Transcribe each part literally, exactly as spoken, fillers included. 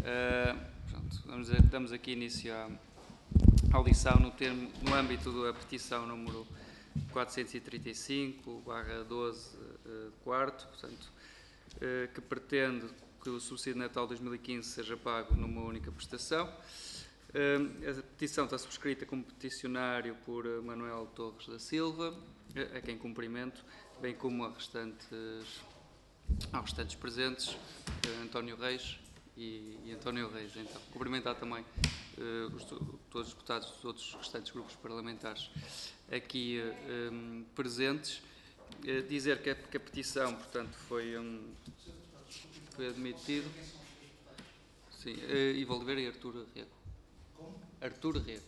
Uh, pronto, vamos a, damos aqui início à, à audição no, termo, no âmbito da petição número quatrocentos e trinta e cinco barra doze, uh, quarto, portanto, uh, que pretende que o subsídio de Natal dois mil e quinze seja pago numa única prestação. Uh, a petição está subscrita como peticionário por uh, Manuel Torres da Silva, uh, a quem cumprimento, bem como a restantes, aos restantes presentes, uh, António Reis e, e António Reis. Então, cumprimentar também uh, os, todos os deputados dos outros restantes grupos parlamentares aqui uh, um, presentes. Uh, dizer que a, que a petição, portanto, foi, um, foi admitido. Sim, uh, Ivo Oliveira e Artur Rego. Como? Artur Rego.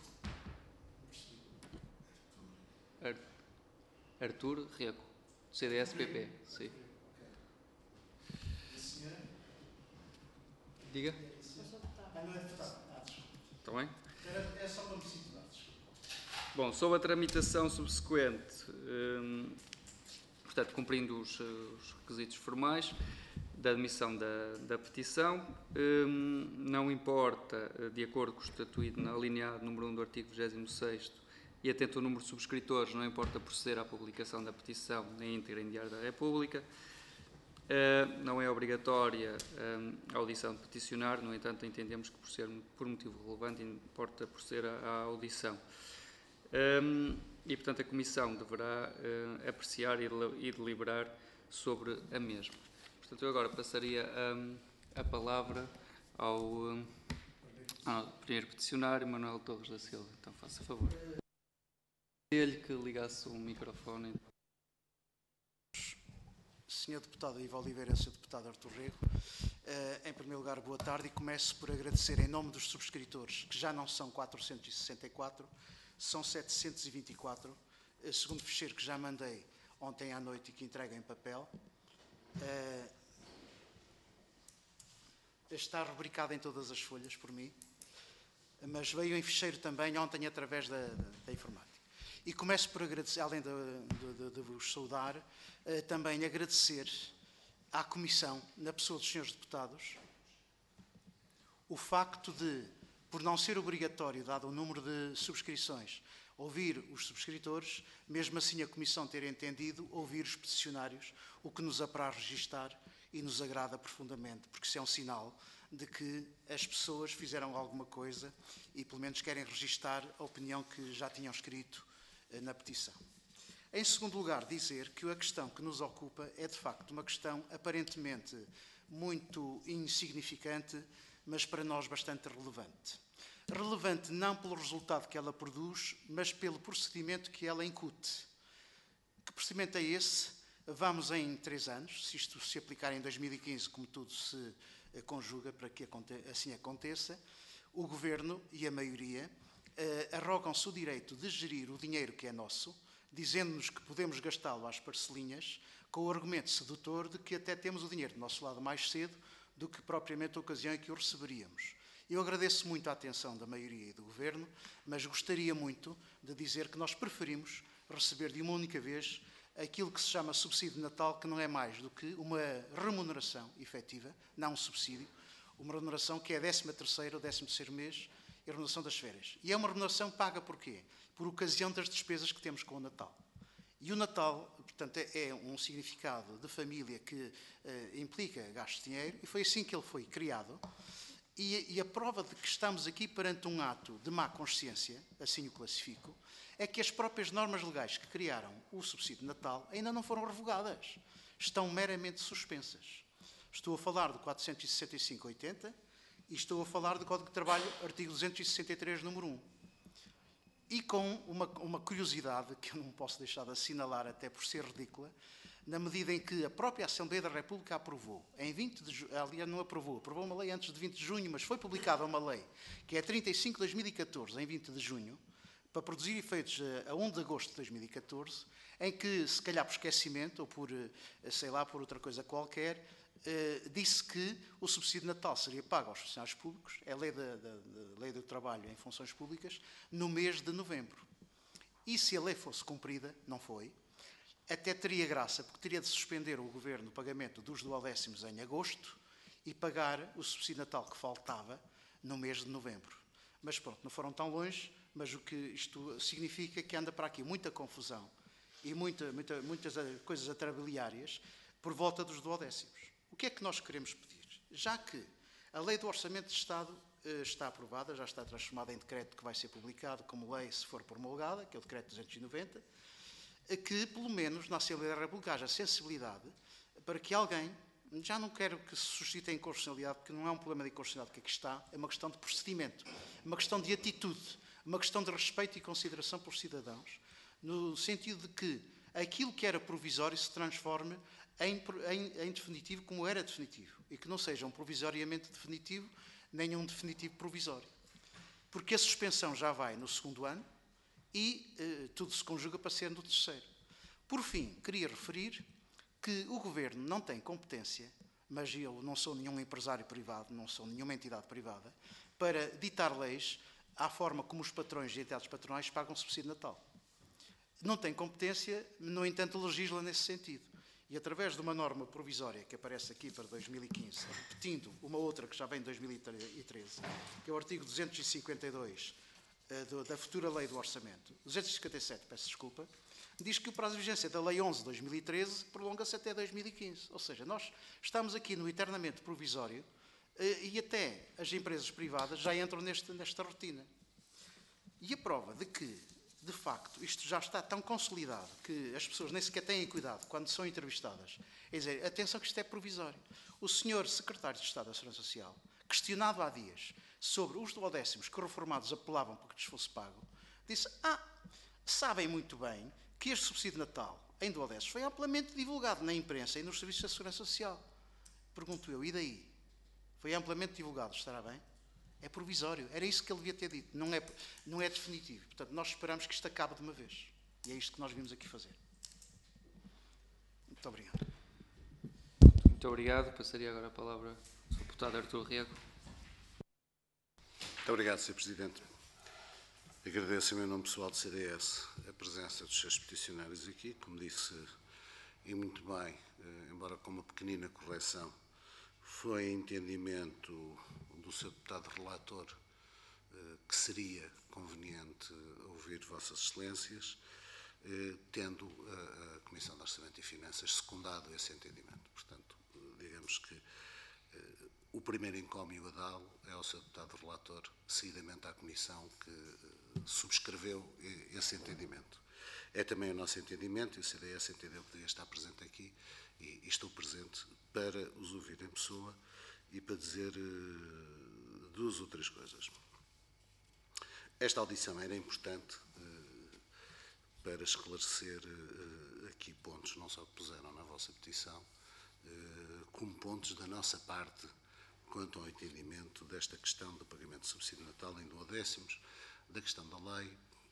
Ar, Artur Rego, C D S P P, sim. A senhora? Diga. Ah, não é deputado. Ah, desculpa. Está bem? É só para me situar, desculpa. Bom, sobre a tramitação subsequente, hum, portanto, cumprindo os, os requisitos formais da admissão da, da petição, hum, não importa, de acordo com o estatuto na alineado número um do artigo vigésimo sexto e atento ao número de subscritores, não importa proceder à publicação da petição na íntegra em Diário da República. Uh, não é obrigatória um, a audição de peticionário, no entanto, entendemos que, por ser por motivo relevante, importa proceder à, à audição. Um, e, portanto, a Comissão deverá uh, apreciar e, e deliberar sobre a mesma. Portanto, eu agora passaria um, a palavra ao, um, ao primeiro peticionário, Manuel Torres da Silva. Então, faça favor. Ele que ligasse o microfone. senhor Deputado Ivo Oliveira, senhor Deputado Artur Rego, em primeiro lugar, boa tarde e começo por agradecer em nome dos subscritores, que já não são quatrocentos e sessenta e quatro, são setecentos e vinte e quatro, segundo fecheiro que já mandei ontem à noite e que entrego em papel. Está rubricado em todas as folhas por mim, mas veio em fecheiro também ontem através da, da, da informática. E começo por agradecer, além de, de, de vos saudar, uh, também agradecer à Comissão, na pessoa dos senhores deputados, o facto de, por não ser obrigatório, dado o número de subscrições, ouvir os subscritores, mesmo assim a Comissão ter entendido ouvir os peticionários, o que nos apraz registar e nos agrada profundamente, porque isso é um sinal de que as pessoas fizeram alguma coisa e pelo menos querem registar a opinião que já tinham escrito na petição. Em segundo lugar, dizer que a questão que nos ocupa é, de facto, uma questão aparentemente muito insignificante, mas para nós bastante relevante. Relevante não pelo resultado que ela produz, mas pelo procedimento que ela incute. Que procedimento é esse? Vamos em três anos, se isto se aplicar em dois mil e quinze, como tudo se conjuga para que assim aconteça, o Governo e a maioria Uh, arrogam-se o direito de gerir o dinheiro que é nosso, dizendo-nos que podemos gastá-lo às parcelinhas, com o argumento sedutor de que até temos o dinheiro do nosso lado mais cedo do que propriamente a ocasião em que o receberíamos. Eu agradeço muito a atenção da maioria e do Governo, mas gostaria muito de dizer que nós preferimos receber de uma única vez aquilo que se chama subsídio de Natal, que não é mais do que uma remuneração efetiva, não um subsídio, uma remuneração que é a décima terceira ou décimo terceiro mês, a remuneração das férias. E é uma remuneração paga por quê? Por ocasião das despesas que temos com o Natal. E o Natal, portanto, é um significado de família que uh, implica gasto de dinheiro, e foi assim que ele foi criado. E, e a prova de que estamos aqui perante um ato de má consciência, assim o classifico, é que as próprias normas legais que criaram o subsídio de Natal ainda não foram revogadas. Estão meramente suspensas. Estou a falar do quatrocentos e sessenta e cinco oitenta, e estou a falar do Código de Trabalho, artigo duzentos e sessenta e três, número um. E com uma, uma curiosidade que eu não posso deixar de assinalar, até por ser ridícula, na medida em que a própria Assembleia da República aprovou, em vinte de junho, aliás, não aprovou, aprovou uma lei antes de vinte de junho, mas foi publicada uma lei, que é trinta e cinco de dois mil e catorze, em vinte de junho, para produzir efeitos a um de agosto de dois mil e catorze, em que, se calhar por esquecimento, ou por, sei lá, por outra coisa qualquer, Uh, disse que o subsídio de Natal seria pago aos funcionários públicos, é a lei, da, da, da lei do trabalho em funções públicas, no mês de novembro. E se a lei fosse cumprida, não foi, até teria graça, porque teria de suspender o Governo o pagamento dos duodécimos em agosto e pagar o subsídio de Natal que faltava no mês de novembro. Mas pronto, não foram tão longe, mas o que isto significa é que anda para aqui muita confusão e muita, muita, muitas coisas atrabiliárias por volta dos duodécimos. O que é que nós queremos pedir? Já que a Lei do Orçamento de Estado eh, está aprovada, já está transformada em decreto que vai ser publicado como lei se for promulgada, que é o decreto duzentos e noventa, que pelo menos na Assembleia da República haja sensibilidade para que alguém, já não quero que se suscite a inconstitucionalidade, porque não é um problema de inconstitucionalidade que aqui está, é uma questão de procedimento, uma questão de atitude, uma questão de respeito e consideração pelos cidadãos, no sentido de que aquilo que era provisório se transforme em, em, em definitivo como era definitivo, e que não seja um provisoriamente definitivo, nem um definitivo provisório. Porque a suspensão já vai no segundo ano e eh, tudo se conjuga para ser no terceiro. Por fim, queria referir que o Governo não tem competência, mas eu não sou nenhum empresário privado, não sou nenhuma entidade privada, para ditar leis à forma como os patrões e entidades patronais pagam o subsídio de Natal. Não tem competência, no entanto, legisla nesse sentido. E através de uma norma provisória que aparece aqui para dois mil e quinze, repetindo uma outra que já vem de dois mil e treze, que é o artigo duzentos e cinquenta e dois uh, da futura Lei do Orçamento, duzentos e cinquenta e sete, peço desculpa, diz que o prazo de vigência da Lei onze de dois mil e treze prolonga-se até dois mil e quinze. Ou seja, nós estamos aqui no eternamente provisório uh, e até as empresas privadas já entram neste, nesta rotina. E a prova de que, de facto, isto já está tão consolidado que as pessoas nem sequer têm cuidado quando são entrevistadas. É dizer, atenção que isto é provisório. O senhor Secretário de Estado da Segurança Social, questionado há dias sobre os duodécimos que reformados apelavam para que lhes fosse pago, disse, ah, sabem muito bem que este subsídio de Natal em duodécimos foi amplamente divulgado na imprensa e nos serviços da Segurança Social. Pergunto eu, e daí? Foi amplamente divulgado, estará bem? É provisório. Era isso que ele devia ter dito. Não é, não é definitivo. Portanto, nós esperamos que isto acabe de uma vez. E é isto que nós vimos aqui fazer. Muito obrigado. Muito obrigado. Passaria agora a palavra ao deputado Artur Rego. Muito obrigado, senhor Presidente. Agradeço em meu nome pessoal do C D S a presença dos seus peticionários aqui. Como disse, e muito bem, embora com uma pequenina correção, foi entendimento do seu deputado relator que seria conveniente ouvir Vossas Excelências, tendo a Comissão de Orçamento e Finanças secundado esse entendimento. Portanto, digamos que o primeiro encómio a dá-lo é ao seu deputado relator, seguidamente à Comissão que subscreveu esse entendimento. É também o nosso entendimento, e o C D S entendeu que devia estar presente aqui, e estou presente para os ouvir em pessoa e para dizer uh, duas ou três coisas. Esta audição era importante uh, para esclarecer uh, aqui pontos, não só que puseram na vossa petição, uh, como pontos da nossa parte quanto ao entendimento desta questão do pagamento de subsídio de Natal em duodécimos, da questão da lei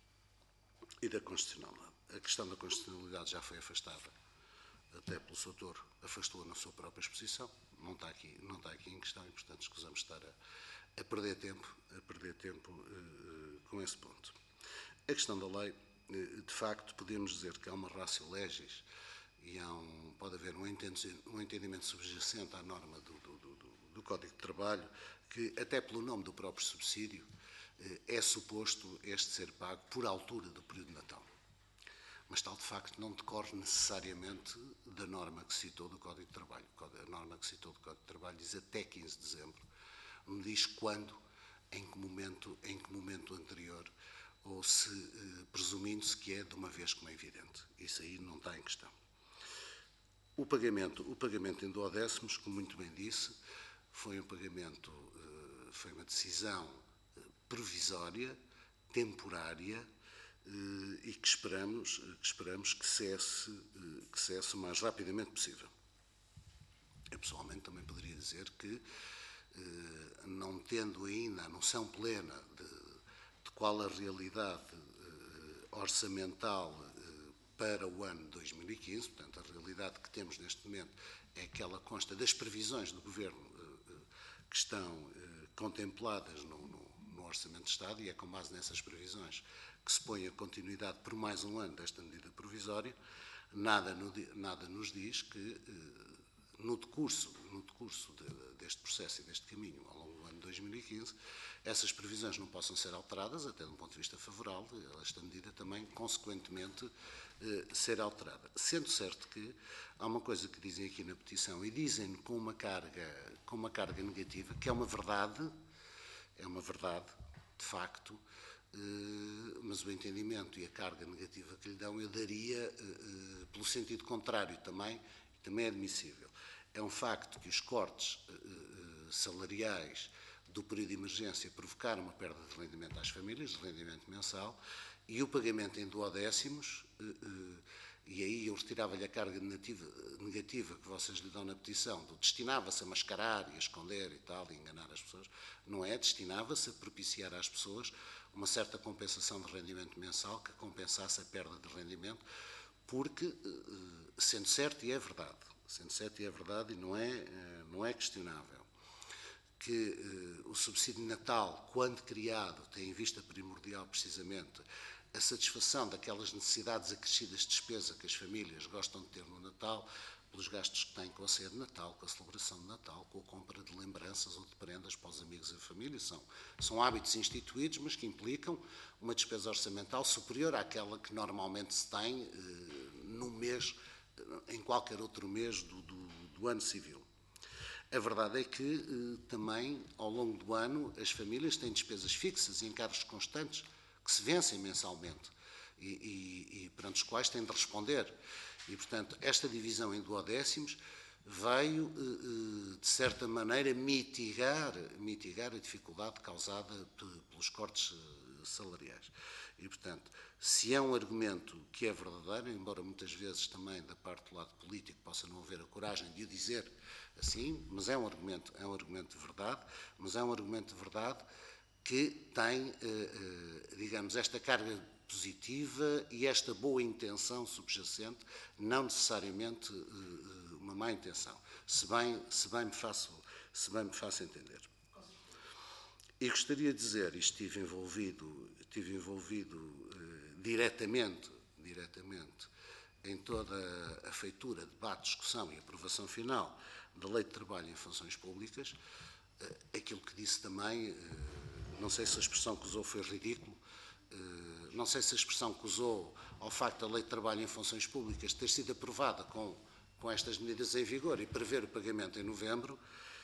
e da constitucionalidade. A questão da constitucionalidade já foi afastada, até pelo seu autor, afastou-a na sua própria exposição, não está aqui, não está aqui em questão e, portanto, escusamos estar a, a perder tempo, a perder tempo uh, com esse ponto. A questão da lei, uh, de facto, podemos dizer que há uma ratio legis e há um, pode haver um entendimento, um entendimento subjacente à norma do, do, do, do Código de Trabalho, que, até pelo nome do próprio subsídio, uh, é suposto este ser pago por altura do período de Natal. Mas tal, de facto, não decorre necessariamente da norma que citou do Código de Trabalho. A norma que citou do Código de Trabalho diz até quinze de dezembro, não diz quando, em que momento, em que momento anterior, ou se, eh, presumindo-se que é de uma vez como é evidente. Isso aí não está em questão. O pagamento, o pagamento em duodécimos, como muito bem disse, foi um pagamento, eh, foi uma decisão eh, provisória, temporária, Uh, e que esperamos, uh, que, esperamos que, cesse, uh, que cesse o mais rapidamente possível. Eu, pessoalmente, também poderia dizer que, uh, não tendo ainda a noção plena de, de qual a realidade uh, orçamental uh, para o ano dois mil e quinze, portanto, a realidade que temos neste momento é aquela que consta das previsões do Governo uh, uh, que estão uh, contempladas no, no, no Orçamento de Estado, e é com base nessas previsões que se põe a continuidade por mais um ano desta medida provisória. Nada, no, nada nos diz que, no decurso, no decurso de, deste processo e deste caminho ao longo do ano de dois mil e quinze, essas previsões não possam ser alteradas, até de um ponto de vista favorável, esta medida também, consequentemente, eh, ser alterada. Sendo certo que há uma coisa que dizem aqui na petição, e dizem com uma carga, com uma carga negativa, que é uma verdade, é uma verdade, de facto, eh, mas o entendimento e a carga negativa que lhe dão eu daria eh, pelo sentido contrário também, e também é admissível. É um facto que os cortes eh, salariais do período de emergência provocaram uma perda de rendimento às famílias, de rendimento mensal, e o pagamento em duodécimos, eh, eh, e aí eu retirava-lhe a carga negativa, negativa que vocês lhe dão na petição, do destinava-se a mascarar e a esconder e tal, e enganar as pessoas, não é, destinava-se a propiciar às pessoas uma certa compensação de rendimento mensal que compensasse a perda de rendimento, porque, sendo certo e é verdade, sendo certo e é verdade e não é, não é questionável, que o subsídio de Natal, quando criado, tem em vista primordial precisamente a satisfação daquelas necessidades acrescidas de despesa que as famílias gostam de ter no Natal, pelos gastos que têm com a ceia de Natal, com a celebração de Natal, com a compra de lembranças ou de prendas para os amigos e a família. São, são hábitos instituídos, mas que implicam uma despesa orçamental superior àquela que normalmente se tem eh, no mês, em qualquer outro mês do, do, do ano civil. A verdade é que eh, também, ao longo do ano, as famílias têm despesas fixas e encargos constantes que se vencem mensalmente e, e, e perante os quais têm de responder. E, portanto, esta divisão em duodécimos veio, de certa maneira, mitigar, mitigar a dificuldade causada pelos cortes salariais. E, portanto, se é um argumento que é verdadeiro, embora muitas vezes também da parte do lado político possa não haver a coragem de o dizer assim, mas é um argumento, é um argumento de verdade, mas é um argumento de verdade que tem, digamos, esta carga positiva e esta boa intenção subjacente, não necessariamente uh, uma má intenção, se bem, se bem, me, faço, se bem me faço entender. E gostaria de dizer, e estive envolvido, estive envolvido uh, diretamente, diretamente em toda a feitura, debate, discussão e aprovação final da Lei de Trabalho em Funções Públicas, uh, aquilo que disse também, uh, não sei se a expressão que usou foi ridículo, não sei se a expressão que usou ao facto da Lei de Trabalho em Funções Públicas ter sido aprovada com, com estas medidas em vigor e prever o pagamento em novembro,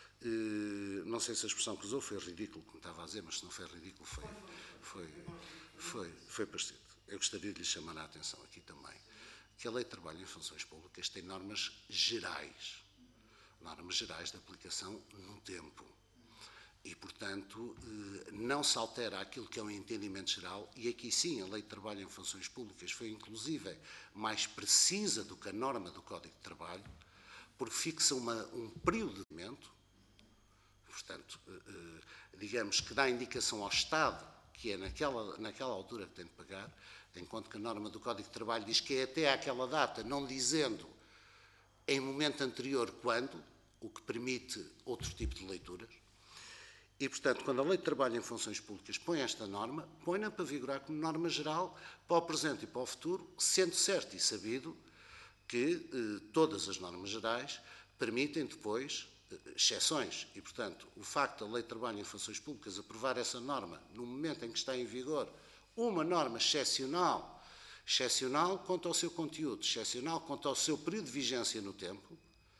não sei se a expressão que usou foi ridículo, como estava a dizer, mas se não foi ridículo, foi, foi, foi, foi parecido. Eu gostaria de lhe chamar a atenção aqui também que a Lei de Trabalho em Funções Públicas tem normas gerais, normas gerais de aplicação no tempo. E, portanto, não se altera aquilo que é um entendimento geral, e aqui sim a Lei de Trabalho em Funções Públicas foi, inclusive, mais precisa do que a norma do Código de Trabalho, porque fixa uma, um período de momento, portanto, digamos que dá indicação ao Estado que é naquela, naquela altura que tem de pagar, enquanto que a norma do Código de Trabalho diz que é até àquela data, não dizendo em momento anterior quando, o que permite outro tipo de leituras. E, portanto, quando a Lei de Trabalho em Funções Públicas põe esta norma, põe-na para vigorar como norma geral para o presente e para o futuro, sendo certo e sabido que eh, todas as normas gerais permitem depois eh, exceções. E, portanto, o facto da Lei de Trabalho em Funções Públicas aprovar essa norma no momento em que está em vigor uma norma excepcional, excepcional quanto ao seu conteúdo, excepcional quanto ao seu período de vigência no tempo,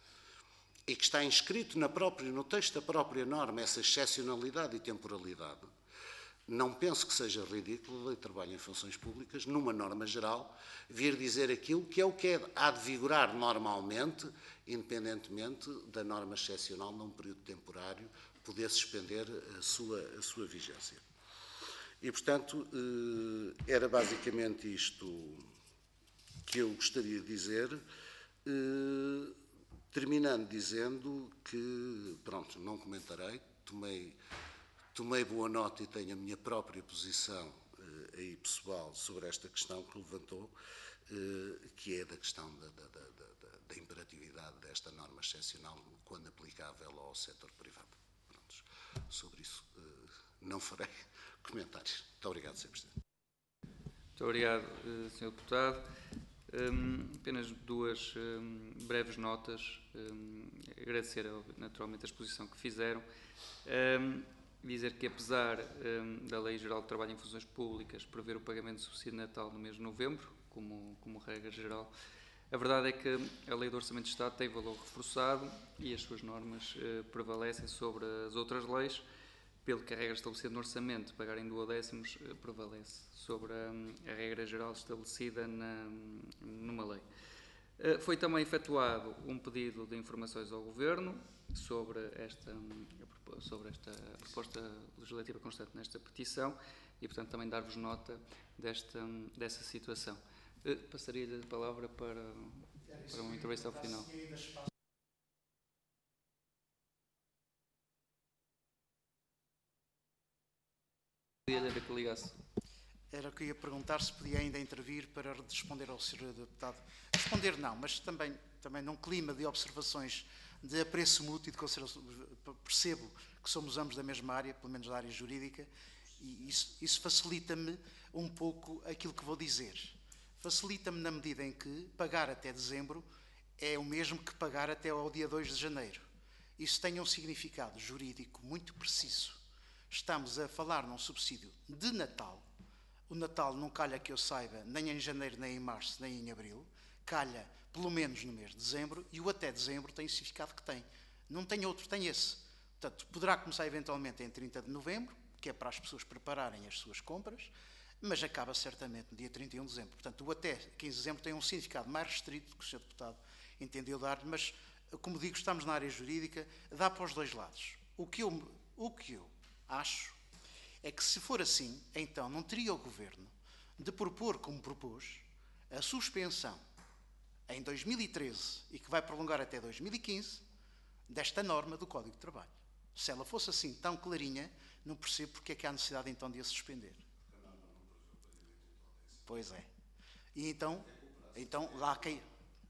e que está inscrito na própria, no texto da própria norma essa excepcionalidade e temporalidade, não penso que seja ridículo a Lei de Trabalho em Funções Públicas, numa norma geral, vir dizer aquilo que é o que é, há de vigorar normalmente, independentemente da norma excepcional num período temporário poder suspender a sua, a sua vigência. E, portanto, era basicamente isto que eu gostaria de dizer, terminando dizendo que, pronto, não comentarei, tomei, tomei boa nota e tenho a minha própria posição eh, aí pessoal sobre esta questão que levantou, eh, que é da questão da, da, da, da, da imperatividade desta norma excepcional quando aplicável ao setor privado. Pronto, sobre isso eh, não farei comentários. Muito obrigado, senhor Presidente. Muito obrigado, senhor Deputado. Um, apenas duas um, breves notas, um, agradecer naturalmente a exposição que fizeram, um, dizer que apesar um, da Lei Geral de Trabalho em Funções Públicas prever o pagamento de subsídio de Natal no mês de novembro, como, como regra geral, a verdade é que a Lei do Orçamento de Estado tem valor reforçado e as suas normas uh, prevalecem sobre as outras leis, pelo que a regra estabelecida no orçamento, pagar em duodécimos, uh, prevalece sobre a, a regra geral estabelecida na, numa lei. Uh, foi também efetuado um pedido de informações ao Governo sobre esta, sobre esta proposta legislativa constante nesta petição e, portanto, também dar-vos nota desta, dessa situação. Uh, passaria-lhe a palavra para, para uma intervenção final. Era que ligasse. Era o que eu ia perguntar, se podia ainda intervir para responder ao senhor Deputado. Responder não, mas também, também num clima de observações de apreço mútuo e de consideração. Percebo que somos ambos da mesma área, pelo menos da área jurídica, e isso, isso facilita-me um pouco aquilo que vou dizer. Facilita-me na medida em que pagar até dezembro é o mesmo que pagar até ao dia dois de janeiro. Isso tem um significado jurídico muito preciso. Estamos a falar num subsídio de Natal. O Natal não calha que eu saiba nem em janeiro, nem em março, nem em abril. Calha pelo menos no mês de dezembro, e o até dezembro tem o significado que tem. Não tem outro, tem esse. Portanto, poderá começar eventualmente em trinta de novembro, que é para as pessoas prepararem as suas compras, mas acaba certamente no dia trinta e um de dezembro. Portanto, o até quinze de dezembro tem um significado mais restrito que o senhor Deputado entendeu dar, mas, como digo, estamos na área jurídica, dá para os dois lados. O que eu, o que eu acho é que, se for assim, então não teria o Governo de propor, como propôs, a suspensão em dois mil e treze e que vai prolongar até dois mil e quinze desta norma do Código de Trabalho. Se ela fosse assim tão clarinha, não percebo porque é que há necessidade então de a suspender. Pois é. E então, então lá cai...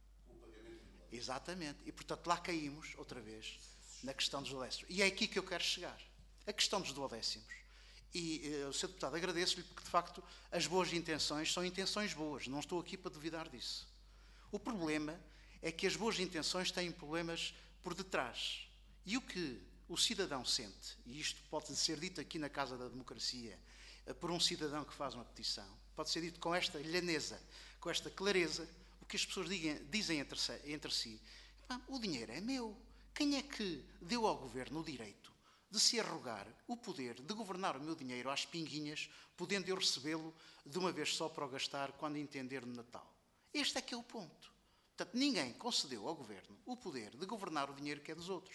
Exatamente. E, portanto, lá caímos, outra vez, na questão dos duodécimos. E é aqui que eu quero chegar. A questão dos duodécimos. E, eh, o senhor Deputado, agradeço-lhe porque, de facto, as boas intenções são intenções boas. Não estou aqui para duvidar disso. O problema é que as boas intenções têm problemas por detrás. E o que o cidadão sente, e isto pode ser dito aqui na Casa da Democracia, eh, por um cidadão que faz uma petição, pode ser dito com esta lhaneza, com esta clareza, o que as pessoas digam, dizem entre si, entre si. O dinheiro é meu. Quem é que deu ao Governo o direito de se arrogar o poder de governar o meu dinheiro às pinguinhas, podendo eu recebê-lo de uma vez só para o gastar quando entender no Natal? Este é que é o ponto. Portanto, ninguém concedeu ao Governo o poder de governar o dinheiro que é dos outros.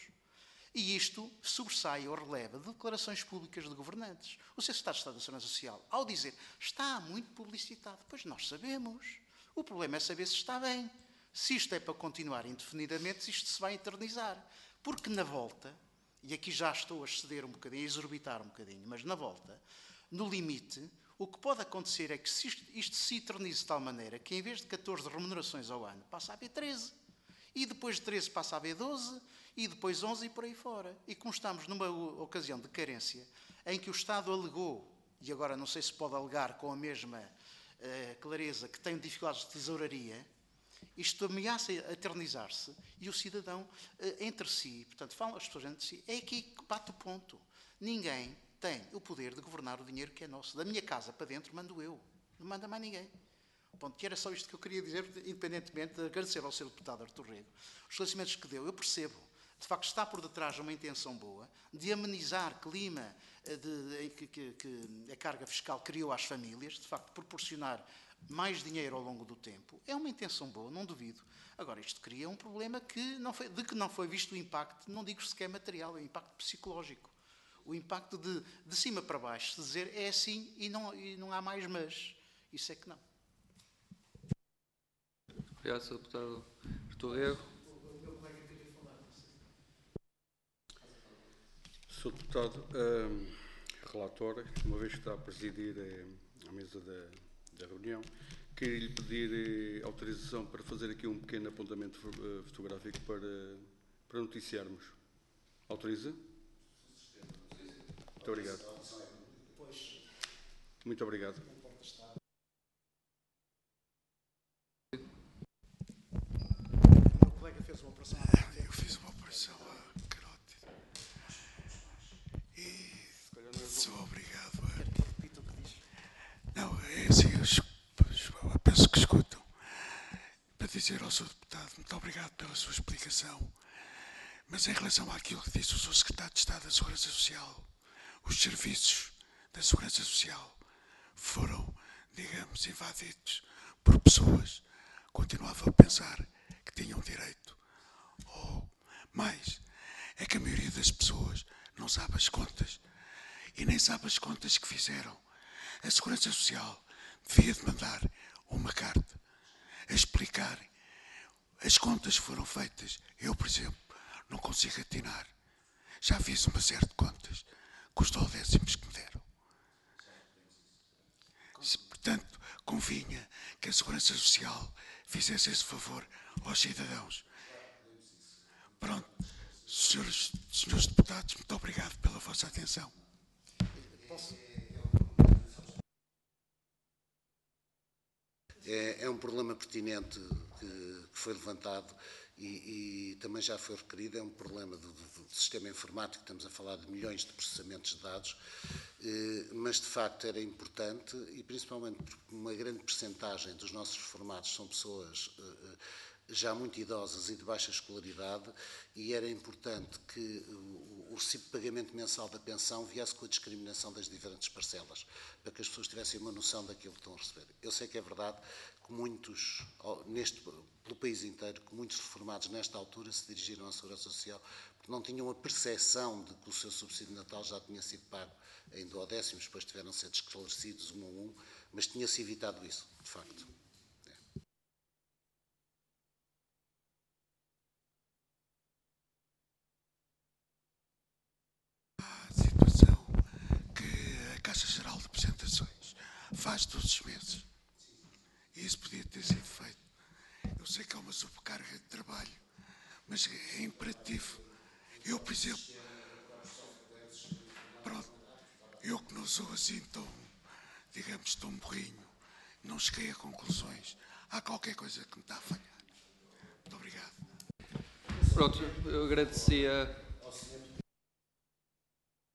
E isto sobressai ou releva de declarações públicas de governantes. O senhor Secretário de Estado da Segurança Social, ao dizer está muito publicitado, pois nós sabemos. O problema é saber se está bem. Se isto é para continuar indefinidamente, se isto se vai eternizar. Porque na volta, e aqui já estou a exceder um bocadinho, a exorbitar um bocadinho, mas na volta, no limite, o que pode acontecer é que se isto, isto se eternize de tal maneira que, em vez de catorze remunerações ao ano, passa a haver treze. E depois de treze passa a haver doze, e depois onze e por aí fora. E como estamos numa ocasião de carência, em que o Estado alegou, e agora não sei se pode alegar com a mesma uh, clareza, que tem dificuldades de tesouraria, isto ameaça a eternizar-se e o cidadão uh, entre si, portanto, falam as pessoas entre si, é aqui que bate o ponto. Ninguém tem o poder de governar o dinheiro que é nosso. Da minha casa para dentro mando eu, não manda mais ninguém. Ponto, que era só isto que eu queria dizer, independentemente de agradecer ao senhor Deputado Artur Rego os esclarecimentos que deu. Eu percebo, de facto, está por detrás uma intenção boa de amenizar clima de, de, que, que, que a carga fiscal criou às famílias, de facto, proporcionar mais dinheiro ao longo do tempo. É uma intenção boa, não duvido. Agora, isto cria um problema que não foi, de que não foi visto o impacto, não digo sequer material, é o impacto psicológico. O impacto de, de cima para baixo, se dizer é assim e não, e não há mais mas. Isso é que não. Obrigado, senhor Deputado Artur Rego. O meu colega queria falar. senhor Deputado, um, relator, uma vez que está a presidir a, a mesa da, da reunião, queria lhe pedir eh, autorização para fazer aqui um pequeno apontamento uh, fotográfico para, para noticiarmos. Autoriza? Muito obrigado. Muito obrigado. fez uma operação. Eu fiz uma operação à carótida e sou obrigado a... Quero que repita o que diz. Não, é assim, eu, es- eu penso que escutam. Para dizer ao senhor Deputado, muito obrigado pela sua explicação, mas em relação àquilo que disse o senhor Secretário de Estado da Segurança Social, os serviços da Segurança Social foram, digamos, invadidos por pessoas que continuavam a pensar que tinham direito. Ou mais, é que a maioria das pessoas não sabe as contas e nem sabe as contas que fizeram. A Segurança Social devia de mandar uma carta a explicar as contas que foram feitas. Eu, por exemplo, não consigo atinar. Já fiz uma série de contas com os décimos que me deram. Se, portanto, convinha que a Segurança Social fizesse esse favor aos cidadãos. Pronto, senhores, senhores deputados, muito obrigado pela vossa atenção. É, é um problema pertinente que, que foi levantado e, e também já foi referido, é um problema do, do, do sistema informático, estamos a falar de milhões de processamentos de dados, eh, mas de facto era importante e principalmente porque uma grande percentagem dos nossos reformados são pessoas eh, já muito idosas e de baixa escolaridade e era importante que o, o recibo de pagamento mensal da pensão viesse com a discriminação das diferentes parcelas, para que as pessoas tivessem uma noção daquilo que estão a receber. Eu sei que é verdade que muitos, neste, pelo país inteiro, que muitos reformados nesta altura se dirigiram à Segurança Social porque não tinham a percepção de que o seu subsídio de Natal já tinha sido pago em duodécimos, depois tiveram de ser esclarecidos um a um, mas tinha-se evitado isso, de facto. A situação que a Caixa Geral de Apresentações faz todos os meses. E isso podia ter sido feito. Eu sei que é uma sobrecarga de trabalho, mas é imperativo. Eu, por exemplo, pronto, eu que não sou assim tão, digamos, tão burrinho, não cheguei a conclusões. Há qualquer coisa que me está a falhar. Muito obrigado. Pronto, eu agradecia